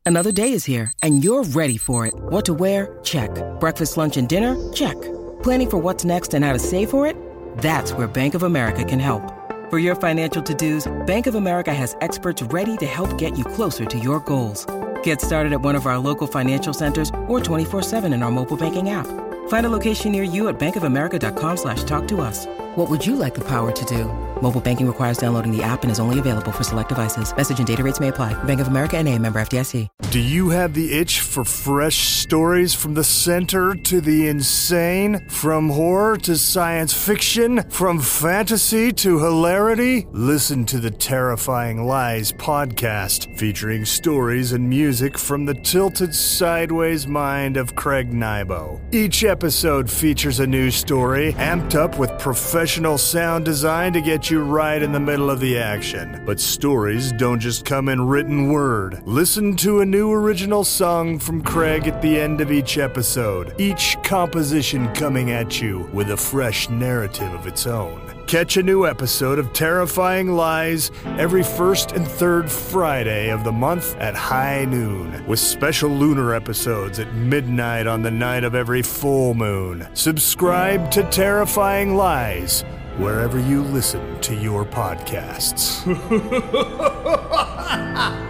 Another day is here, and you're ready for it. What to wear? Check. Breakfast, lunch, and dinner? Check. Planning for what's next and how to save for it? That's where Bank of America can help. For your financial to-dos, Bank of America has experts ready to help get you closer to your goals. Get started at one of our local financial centers or 24/7 in our mobile banking app. Find a location near you at bankofamerica.com/talktous. What would you like the power to do? Mobile banking requires downloading the app and is only available for select devices. Message and data rates may apply. Bank of America N.A., member FDIC. Do you have the itch for fresh stories from the center to the insane? From horror to science fiction? From fantasy to hilarity? Listen to the Terrifying Lies podcast, featuring stories and music from the tilted sideways mind of Craig Nybo. Each episode features a new story, amped up with professional sound design to get you right in the middle of the action. But stories don't just come in written word. Listen to a new original song from Craig at the end of each episode, each composition coming at you with a fresh narrative of its own. Catch a new episode of Terrifying Lies every first and third Friday of the month at high noon, with special lunar episodes at midnight on the night of every full moon. Subscribe to Terrifying Lies wherever you listen to your podcasts.